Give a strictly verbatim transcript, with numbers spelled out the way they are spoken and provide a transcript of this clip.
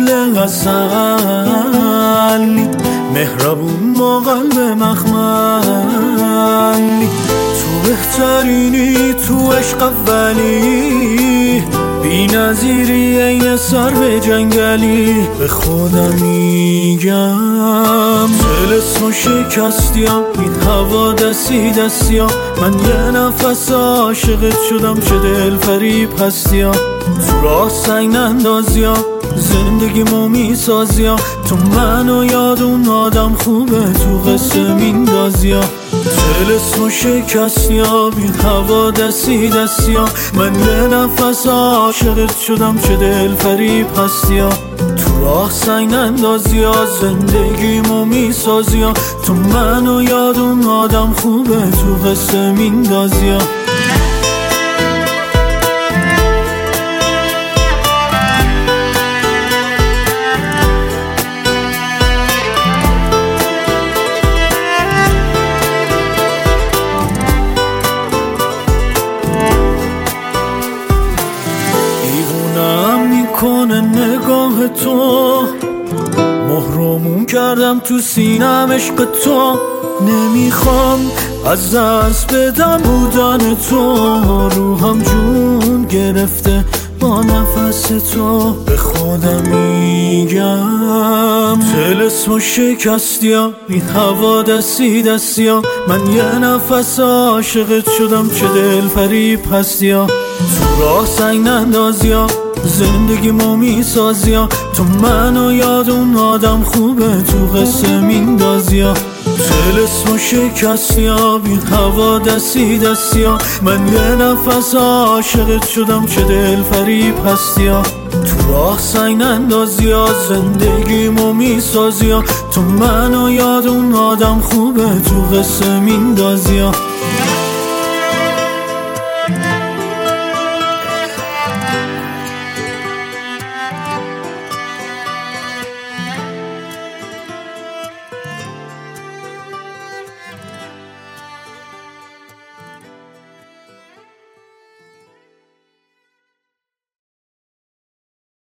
گل غزلی، مهربون با قلب مخملی. تو بهترینی، تو عشق اولی، بی نظیری این سر به جنگلی. به خودم میگم طلسم شکستیم، این هوا دستی دستیم. من یه نفس عاشقت شدم، چه دل فریب هستیم. تو راه سنگ نندازیم، زندگیمو میسازیم. تو منو یاد اون آدم خوبه، تو قصه میندازیم. طلسم شکستیم، این هوا دستی دستیم. من یه نفس عاشقت شدم، چه دل فریب هستیم. تو راه سنگ نندازی، زندگیمو میسازی. تو منو یاد اون آدم خوبه، تو قصه میندازی. کنه نگاه تو، محرومون کردم تو سینم عشق تو. نمیخوام از دست بدم بودن تو، روحم جون گرفته با نفس تو. به خودم میگم طلسم شکستیم، این هوا دستی دستیم. من یه نفس عاشقت شدم، چه دل فریب هستیم. تو راه سنگ نندازیم، زندگیمو میسازیم. تو منو یاد اون آدم خوبه، تو قصه میندازیم. طلسم شکستیم، این هوا دستی دستیم. من یه نفس عاشقت شدم، چه دل فریب هستیم. تو راه سنگ نندازی، زندگیمو میسازی. تو منو یاد اون آدم خوبه، تو قصه میندازی.